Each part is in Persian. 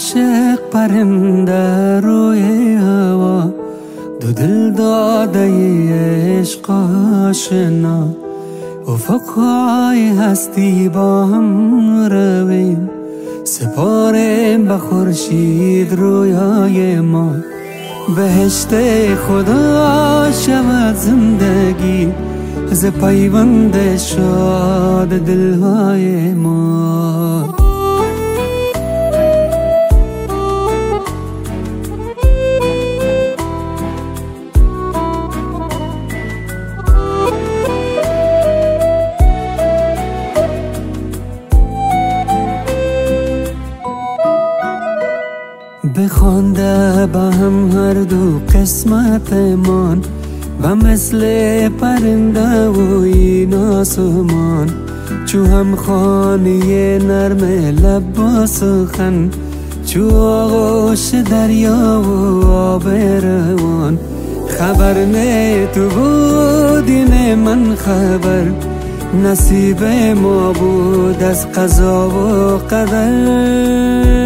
عاشق پرنده روی هوا، دو دل داده عشق آشنا، افقهای هستی با هم رویم، سپاریم به خورشید رویای ما. بهشت خدا شود زندگی ز پیوند شاد دلهای ما. بخوانده به هم هر دو قسمتمان، و مثل پرنده و این آسمان، چو هم خانه نرم لب با سخن، چو آغوش دریا و آب روان. خبر نه تو بودی نه من خبر، نصیب ما بود از قضا و قدر.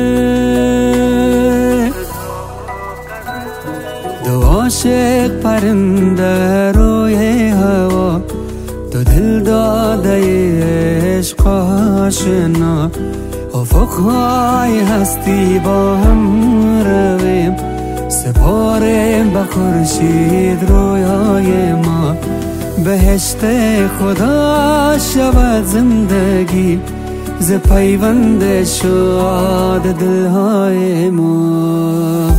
دو عاشق پرنده روی هوا، دو دل داده عشق آشنا، افقهای هستی با هم رویم، سپاریم به خورشید رویای ما. بهشت خدا شود زندگی ز پیوند شاد دلهای ما.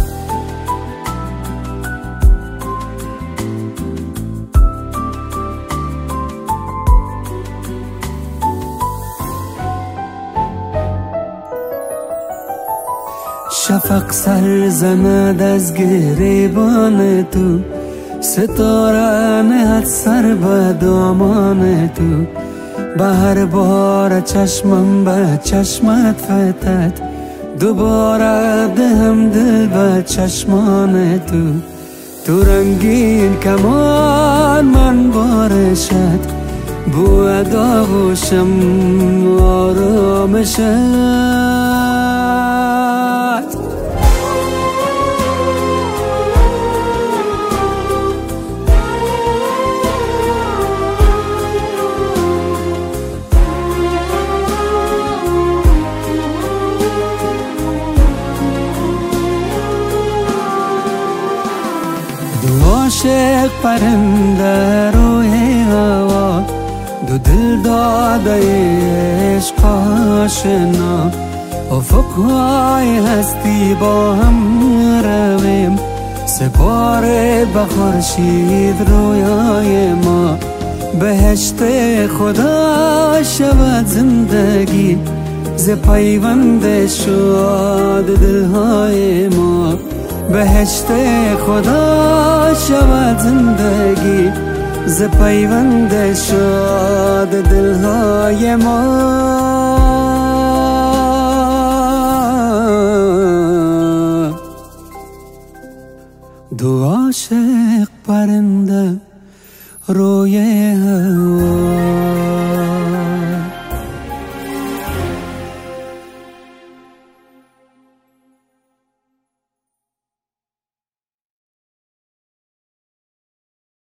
شفق سر زند از گریبان تو، ستاره نهد سر به دامان تو. به هر بار چشمم به چشمت فتد، دوباره دهم دل به چشمان تو. تو رنگین کمان من بارشت، بو داغوشم آرامشت. عاشق پرنده روی هوا، دو دل داده عشق آشنا، افقهای هستی با هم رویم، سپاره به خورشید رویای ما. بهشت خدا شود زندگی ز پیوند شاد دلهای ما. بهشت خدا شود زندگی ز پیوند شاد دلهای ما.